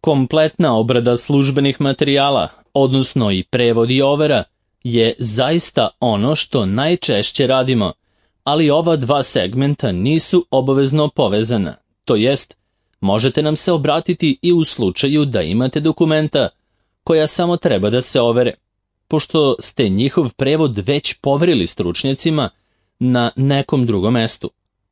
Kompletna obrada službenih materijala, odnosno i prevod i overa, je zaista ono što najčešće radimo, ali ova dva segmenta nisu obavezno povezana, to jest, možete nam se obratiti i u slučaju da imate dokumenta koja samo treba da se overe, pošto ste njihov prevod već poverili stručnjacima na nekom drugom mestu.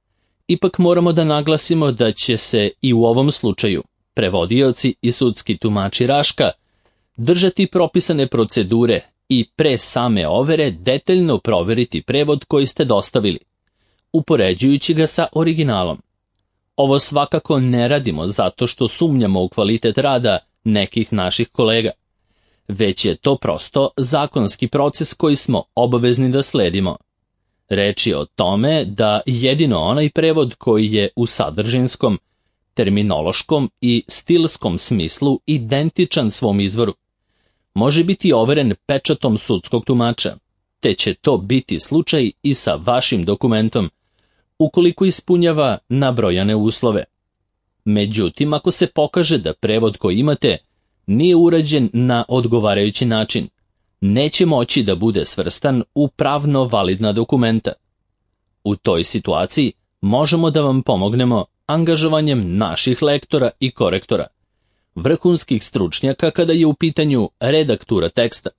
Ipak moramo da naglasimo da će se i u ovom slučaju prevodioci i sudski tumači Raška držati propisane procedure i pre same overe detaljno proveriti prevod koji ste dostavili, upoređujući ga sa originalom. Ovo svakako ne radimo zato što sumnjamo u kvalitet rada nekih naših kolega, već je to prosto zakonski proces koji smo obavezni da sledimo. Reč je o tome da jedino onaj prevod koji je u sadržinskom, terminološkom i stilskom smislu identičan svom izvoru može biti overen pečatom sudskog tumača, te će to biti slučaj i sa vašim dokumentom, ukoliko ispunjava nabrojane uslove. Međutim, ako se pokaže da prevod koji imate nije urađen na odgovarajući način, neće moći da bude svrstan u pravno validna dokumenta. U toj situaciji možemo da vam pomognemo angažovanjem naših lektora i korektora, vrhunskih stručnjaka kada je u pitanju redaktura teksta.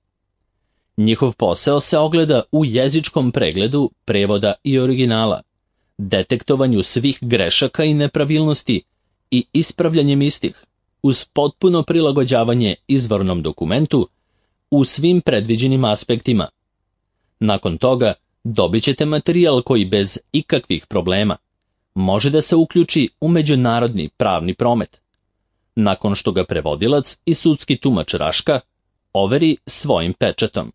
Njihov posao se ogleda u jezičkom pregledu prevoda i originala, detektovanju svih grešaka i nepravilnosti i ispravljanjem istih, uz potpuno prilagođavanje izvornom dokumentu u svim predviđenim aspektima. Nakon toga dobit ćete materijal koji bez ikakvih problema može da se uključi u međunarodni pravni promet, nakon što ga prevodilac i sudski tumač Raška overi svojim pečatom.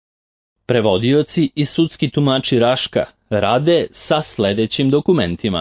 Prevodioci i sudski tumači Raška rade sa sledećim dokumentima.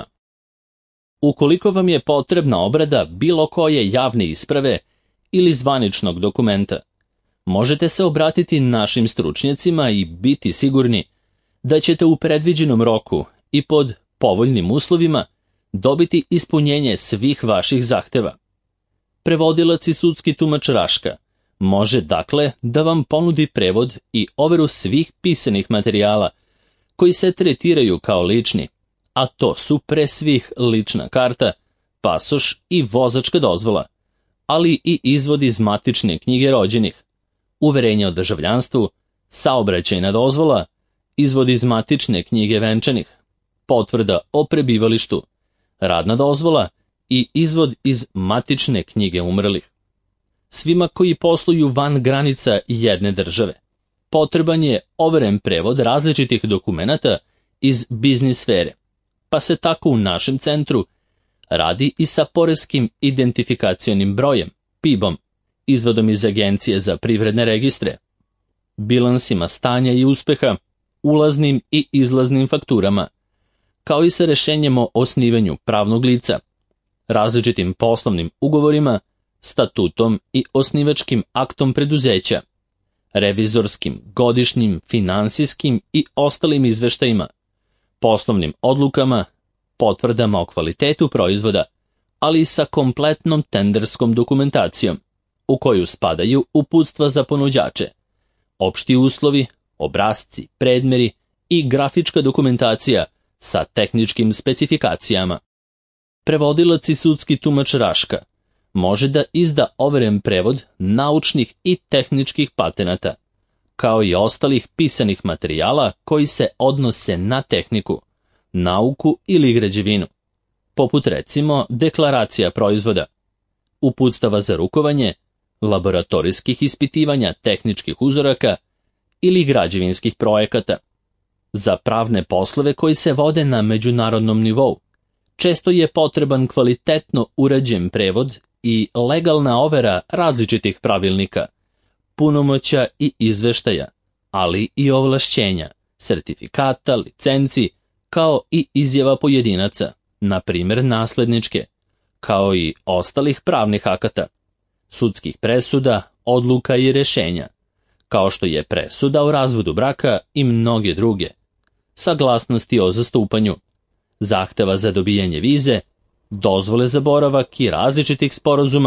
Ukoliko vam je potrebna obrada bilo koje javne isprave ili zvaničnog dokumenta, možete se obratiti našim stručnjacima i biti sigurni da ćete u predviđenom roku i pod povoljnim uslovima dobiti ispunjenje svih vaših zahteva. Prevodilac i sudski tumač Raška može dakle da vam ponudi prevod i overu svih pisanih materijala koji se tretiraju kao lični, a to su pre svih lična karta, pasoš i vozačka dozvola, ali i izvod iz matične knjige rođenih, uverenje o državljanstvu, saobraćajna dozvola, izvod iz matične knjige venčanih, potvrda o prebivalištu, radna dozvola i izvod iz matične knjige umrlih. Svima koji posluju van granica jedne države potreban je overen prevod različitih dokumenata iz biznis sfere, pa se tako u našem centru radi i sa poreskim identifikacionim brojem, PIB-om, izvodom iz Agencije za privredne registre, bilansima stanja i uspeha, ulaznim i izlaznim fakturama, kao i sa rešenjem o osnivanju pravnog lica, različitim poslovnim ugovorima, statutom i osnivačkim aktom preduzeća, revizorskim, godišnjim, finansijskim i ostalim izveštajima, poslovnim odlukama, potvrdama o kvalitetu proizvoda, ali i sa kompletnom tenderskom dokumentacijom, u koju spadaju uputstva za ponuđače, opšti uslovi, obrasci, predmeri i grafička dokumentacija sa tehničkim specifikacijama. Prevodilac i sudski tumač Raška može da izda overen prevod naučnih i tehničkih patenata, kao i ostalih pisanih materijala koji se odnose na tehniku, nauku ili građevinu, poput recimo deklaracija proizvoda, uputstava za rukovanje, laboratorijskih ispitivanja tehničkih uzoraka ili građevinskih projekata. Za pravne poslove koji se vode na međunarodnom nivou često je potreban kvalitetno urađen prevod i legalna overa različitih pravilnika, punomoćja i izveštaja, ali i ovlašćenja, sertifikata, licenci, kao i izjava pojedinaca, na primjer nasledničke, kao i ostalih pravnih akata, sudskih presuda, odluka i rešenja, kao što je presuda o razvodu braka i mnoge druge, saglasnosti o zastupanju, zahteva za dobijanje vize, dozvole za boravak i različitih sporazuma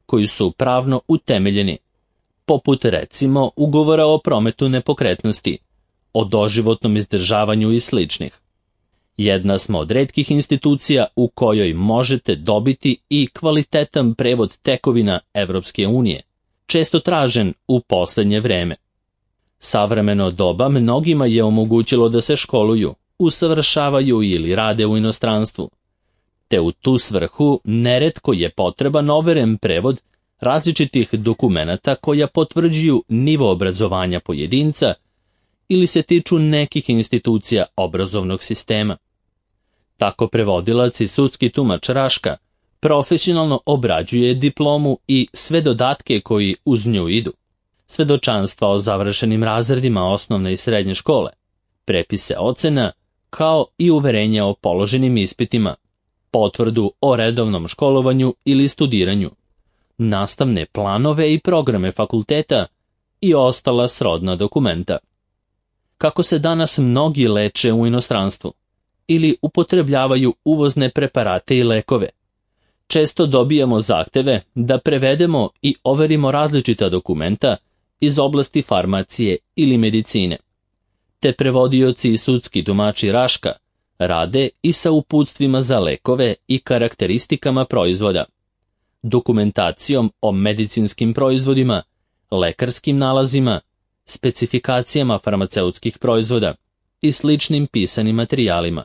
koji su pravno utemeljeni, poput recimo ugovora o prometu nepokretnosti, o doživotnom izdržavanju i sličnih. Jedna smo od retkih institucija u kojoj možete dobiti i kvalitetan prevod tekovina Evropske unije, često tražen u posljednje vreme. Savremeno doba mnogima je omogućilo da se školuju, usavršavaju ili rade u inostranstvu, te u tu svrhu neretko je potreban overen prevod različitih dokumenata koja potvrđuju nivo obrazovanja pojedinca ili se tiču nekih institucija obrazovnog sistema. Tako prevodilac i sudski tumač Raška profesionalno obrađuje diplomu i sve dodatke koji uz nju idu, svedočanstva o završenim razredima osnovne i srednje škole, prepise ocena, kao i uverenja o položenim ispitima, potvrdu o redovnom školovanju ili studiranju, nastavne planove i programe fakulteta i ostala srodna dokumenta. Kako se danas mnogi leče u inostranstvu ili upotrebljavaju uvozne preparate i lekove, često dobijamo zahteve da prevedemo i overimo različita dokumenta iz oblasti farmacije ili medicine. Te prevodioci i sudski tumači Raška rade i sa uputstvima za lekove i karakteristikama proizvoda, dokumentacijom o medicinskim proizvodima, lekarskim nalazima, specifikacijama farmaceutskih proizvoda i sličnim pisanim materijalima.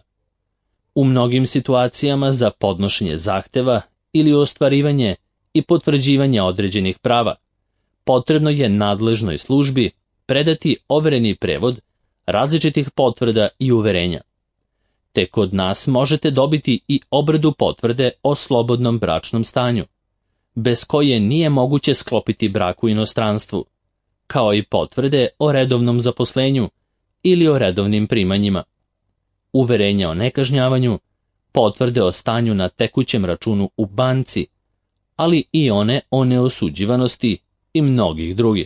U mnogim situacijama za podnošenje zahteva ili ostvarivanje i potvrđivanje određenih prava, potrebno je nadležnoj službi predati overeni prevod različitih potvrda i uverenja. Te kod nas možete dobiti i obradu potvrde o slobodnom bračnom stanju, bez koje nije moguće sklopiti brak u inostranstvu, kao i potvrde o redovnom zaposlenju ili o redovnim primanjima, uverenja o nekažnjavanju, potvrde o stanju na tekućem računu u banci, ali i one o neosuđivanosti i mnogih drugih.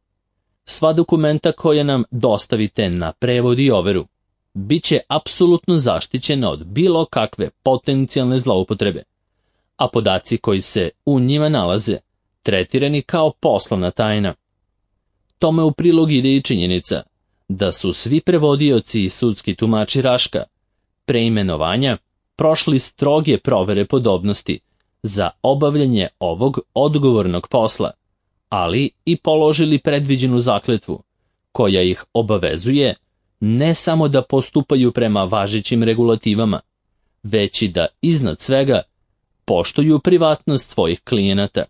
Sva dokumenta koja nam dostavite na prevod i overu bit će apsolutno zaštićena od bilo kakve potencijalne zloupotrebe, a podaci koji se u njima nalaze tretirani kao poslovna tajna. Tome u prilog ide i činjenica da su svi prevodioci i sudski tumači Raška pre imenovanja prošli stroge provere podobnosti za obavljanje ovog odgovornog posla, ali i položili predviđenu zakletvu, koja ih obavezuje ne samo da postupaju prema važećim regulativama, već i da iznad svega poštuju privatnost svojih klijenata.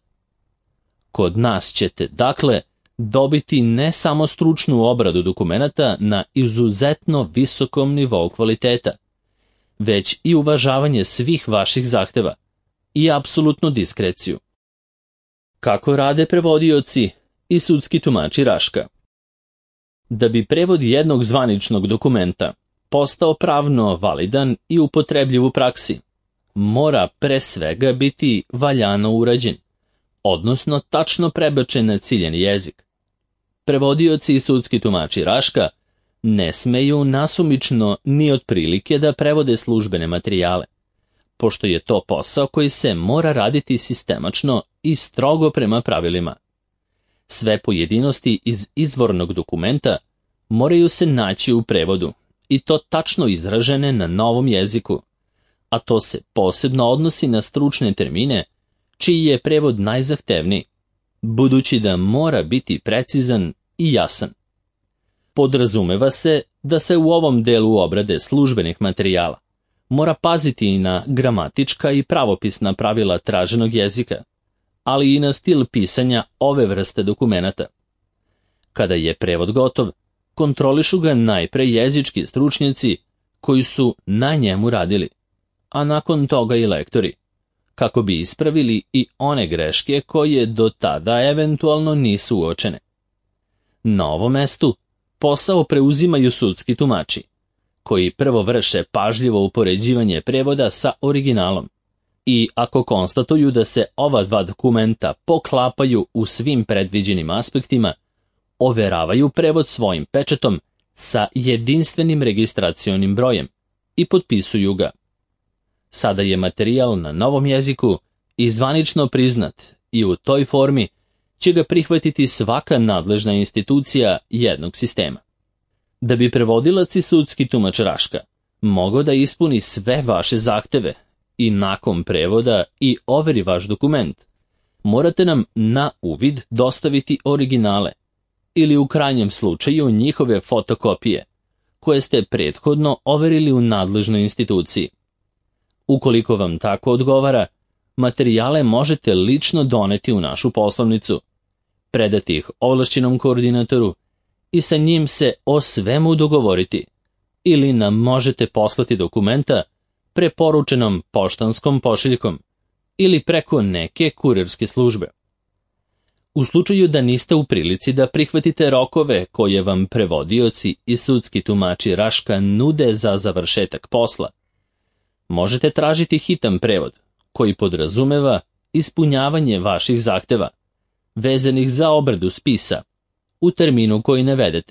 Kod nas ćete, dakle, dobiti ne samo stručnu obradu dokumenata na izuzetno visokom nivou kvaliteta, već i uvažavanje svih vaših zahteva i apsolutnu diskreciju. Kako rade prevodioci i sudski tumači Raška? Da bi prevod jednog zvaničnog dokumenta postao pravno validan i upotrebljiv u praksi, mora pre svega biti valjano urađen, odnosno tačno prebačen na ciljeni jezik. Prevodioci i sudski tumači Raška ne smeju nasumično ni otprilike da prevode službene materijale, pošto je to posao koji se mora raditi sistemačno i strogo prema pravilima. Sve pojedinosti iz izvornog dokumenta moraju se naći u prevodu, i to tačno izražene na novom jeziku, a to se posebno odnosi na stručne termine, čiji je prevod najzahtevniji, budući da mora biti precizan i jasan. Podrazumeva se da se u ovom delu obrade službenih materijala mora paziti i na gramatička i pravopisna pravila traženog jezika, ali i na stil pisanja ove vrste dokumenata. Kada je prevod gotov, kontrolišu ga najpre jezički stručnjaci koji su na njemu radili, a nakon toga i lektori, kako bi ispravili i one greške koje do tada eventualno nisu uočene. Na ovom mestu posao preuzimaju sudski tumači, koji prvo vrše pažljivo upoređivanje prevoda sa originalom i ako konstatuju da se ova dva dokumenta poklapaju u svim predviđenim aspektima, overavaju prevod svojim pečatom sa jedinstvenim registracionim brojem i potpisuju ga. Sada je materijal na novom jeziku i zvanično priznat i u toj formi će ga prihvatiti svaka nadležna institucija jednog sistema. Da bi prevodilac i sudski tumač Raška mogao da ispuni sve vaše zahteve i nakon prevoda i overi vaš dokument, morate nam na uvid dostaviti originale ili u krajnjem slučaju njihove fotokopije, koje ste prethodno overili u nadležnoj instituciji. Ukoliko vam tako odgovara, materijale možete lično doneti u našu poslovnicu, predati ih ovlašćenom koordinatoru i sa njim se o svemu dogovoriti, ili nam možete poslati dokumenta preporučenom poštanskom pošiljkom ili preko neke kurirske službe. U slučaju da niste u prilici da prihvatite rokove koje vam prevodioci i sudski tumači Raška nude za završetak posla, možete tražiti hitan prevod koji podrazumeva ispunjavanje vaših zahteva, vezanih za obradu spisa, u terminu koji navedete.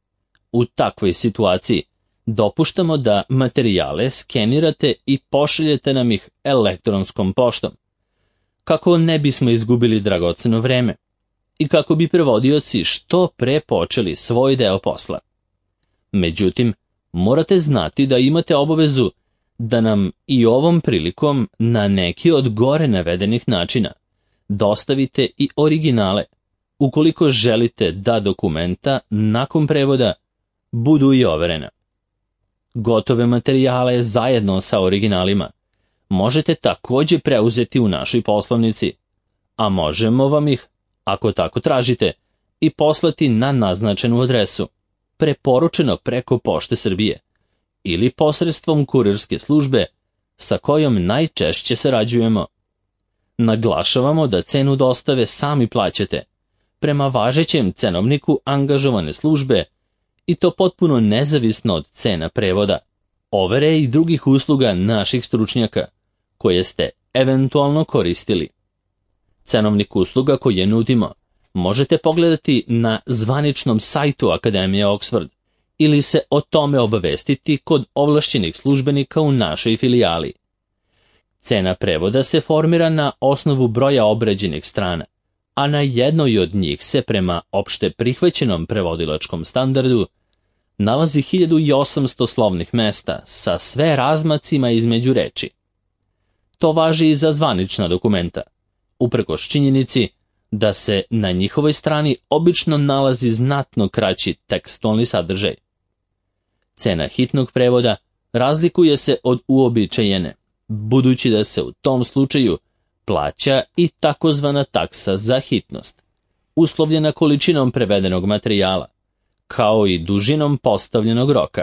U takvoj situaciji dopuštamo da materijale skenirate i pošaljete nam ih elektronskom poštom, kako ne bismo izgubili dragoceno vreme i kako bi prevodioci što pre počeli svoj deo posla. Međutim, morate znati da imate obavezu da nam i ovom prilikom na neki od gore navedenih načina dostavite i originale, ukoliko želite da dokumenta nakon prevoda budu i overena. Gotove materijale zajedno sa originalima možete također preuzeti u našoj poslovnici, a možemo vam ih, ako tako tražite, i poslati na naznačenu adresu, preporučeno preko Pošte Srbije ili posredstvom kurirske službe sa kojom najčešće sarađujemo. Naglašavamo da cenu dostave sami plaćate prema važećem cenovniku angažovane službe i to potpuno nezavisno od cena prevoda, overe i drugih usluga naših stručnjaka koje ste eventualno koristili. Cenovnik usluga koje nudimo možete pogledati na zvaničnom sajtu Akademije Oxford ili se o tome obavestiti kod ovlašćenih službenika u našoj filijali. Cena prevoda se formira na osnovu broja obrađenih strana, a na jednoj od njih se prema opšte prihvaćenom prevodilačkom standardu nalazi 1800 slovnih mesta sa sve razmacima između reči. To važi i za zvanična dokumenta, uprkos činjenici da se na njihovoj strani obično nalazi znatno kraći tekstualni sadržaj. Cena hitnog prevoda razlikuje se od uobičajene, budući da se u tom slučaju plaća i takozvana taksa za hitnost, uslovljena količinom prevedenog materijala, kao i dužinom postavljenog roka.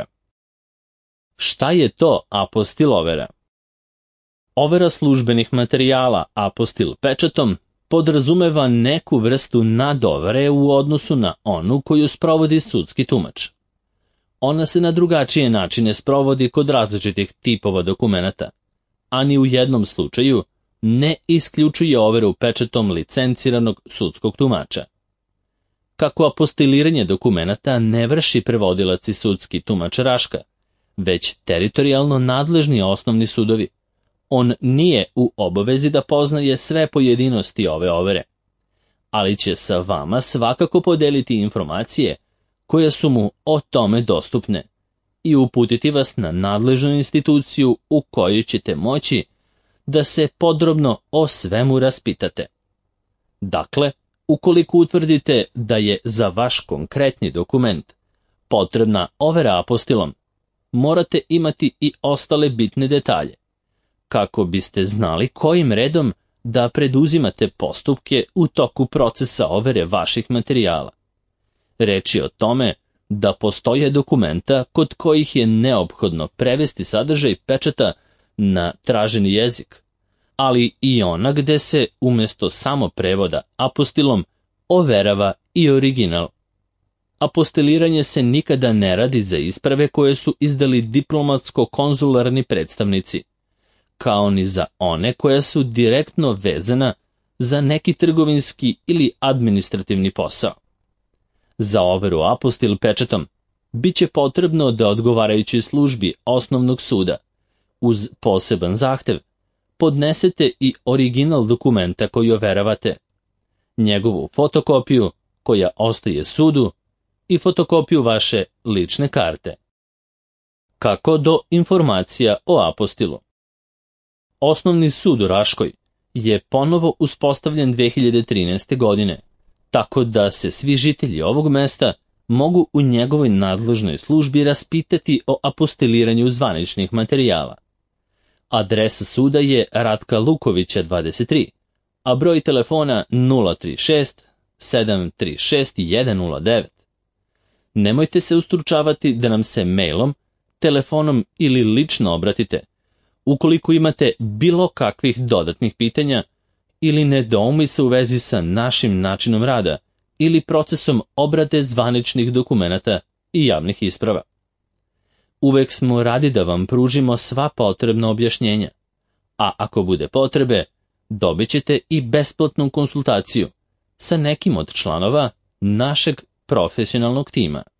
Šta je to apostil overa? Overa službenih materijala apostil pečatom podrazumeva neku vrstu nadovere u odnosu na onu koju sprovodi sudski tumač. Ona se na drugačije načine sprovodi kod različitih tipova dokumenata, a ni u jednom slučaju ne isključuje overu pečatom licenciranog sudskog tumača. Kako apostiliranje dokumenata ne vrši prevodilac i sudski tumač Raška, već teritorijalno nadležni osnovni sudovi, on nije u obavezi da poznaje sve pojedinosti ove overe, ali će sa vama svakako podeliti informacije koje su mu o tome dostupne i uputiti vas na nadležnu instituciju u kojoj ćete moći da se podrobno o svemu raspitate. Dakle, ukoliko utvrdite da je za vaš konkretni dokument potrebna overa apostilom, morate imati i ostale bitne detalje, kako biste znali kojim redom da preduzimate postupke u toku procesa overe vaših materijala. Reč je o tome da postoje dokumenta kod kojih je neophodno prevesti sadržaj pečata na traženi jezik, ali i ona gde se umjesto samo prevoda apostilom overava i original. Apostiliranje se nikada ne radi za isprave koje su izdali diplomatsko-konzularni predstavnici, kao ni za one koja su direktno vezana za neki trgovinski ili administrativni posao. Za overu apostil pečatom bit će potrebno da odgovarajućoj službi osnovnog suda, uz poseban zahtev, podnesete i original dokumenta koji overavate, njegovu fotokopiju koja ostaje sudu i fotokopiju vaše lične karte. Kako do informacija o apostilu? Osnovni sud u Raškoj je ponovo uspostavljen 2013. godine, tako da se svi žitelji ovog mesta mogu u njegovoj nadležnoj službi raspitati o apostiliranju zvaničnih materijala. Adresa suda je Ratka Lukovića 23, a broj telefona 036 736 109. Nemojte se ustručavati da nam se mailom, telefonom ili lično obratite, ukoliko imate bilo kakvih dodatnih pitanja ili nedoumica u vezi sa našim načinom rada ili procesom obrade zvaničnih dokumenata i javnih isprava. Uvek smo radi da vam pružimo sva potrebna objašnjenja, a ako bude potrebe, dobit ćete i besplatnu konsultaciju sa nekim od članova našeg profesionalnog tima.